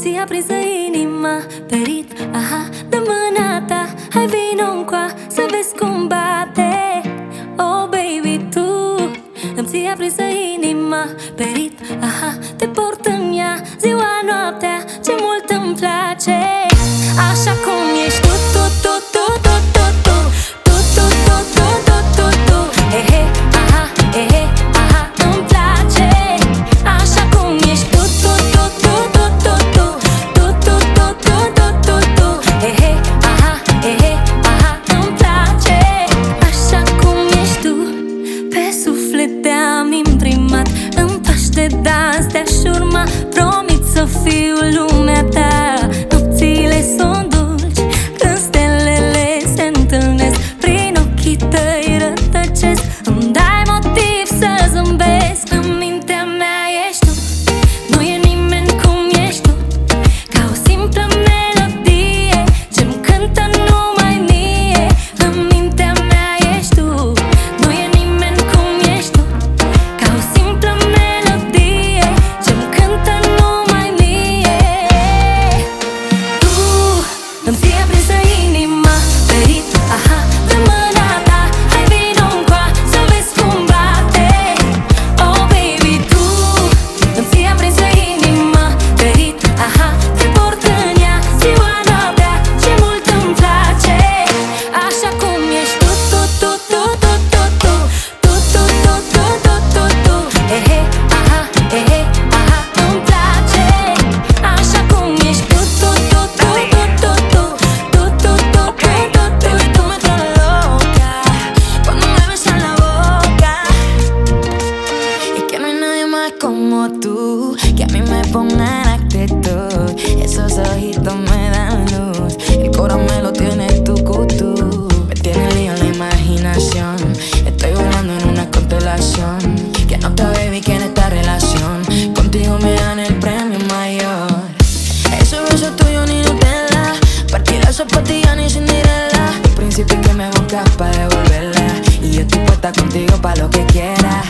ți-a aprinsă inima, perit, aha, de mâna ta. Hai vino încoa să vezi cum bate. Oh baby, tu îmi ți-a aprinsă inima, perit, aha, te port în ea ziua, noaptea, ce mult îmi place. Așa cum ești tu, tu, tu, tu, tu, tu, tu, tu, tu, tu, tu, tu, tu, tu. Ehe, aha, ehe, aha, îmi place. Așa cum ești tu, tu, tu, tu, tu, tu, tu, tu, tu, tu, tu, tu, tu, tu. Ehe, aha, ehe, aha, îmi place. Așa cum ești tu, pe suflet te-am imprimat. În pași de dans te-aș urma, promit să fiu lumea ta. Nopțile sunt dulci când stelele se întâlnesc, prin ochii tăi rătăcesc, îmi dai motiv să zâmbesc. În mintea mea ești tu, nu e nimeni cum ești tu, ca o simplă melodie ce-mi cântă numai mie. În mintea mea ești tu, nu e nimeni cum ești tu, ca o simplă melodie ce-mi cântă numai mie. Tu îmi ți-ai aprinsă inima, perit, aha, de mâna ta. Hai vino încoa să vezi cum bate. Oh baby, tu îmi ți-ai aprinsă inima, perit, aha, te port în ea ziua, noaptea, ce mult îmi place. Așa cum ești tu, tu, tu, tu, tu, tu, tu, tu, tu, tu, tu, tu, tu, tu. Ehe, aha, ehe, aha, îmi place. Așa cum ești tu, tu, tu, tu, tu, tu, tu, tu, tu, tu, tu, tu, tu. Tú me traes loca cuando me besas la boca. Es que no hay nadie más como tú, que a mí me ponga en actitud. Esos ojitos me dan luz, el corazón me lo tienes tú, tú. Me tiene lío la imaginación, estoy volando en una constelación. Que nota baby que en esta relación contigo me dan el premio mayor. Ese beso tuyo ni Nutella, partí la zapatilla ni Cinderella. El príncipe que me buscas para devolverla, y yo estoy puesta contigo pa' lo que quieras.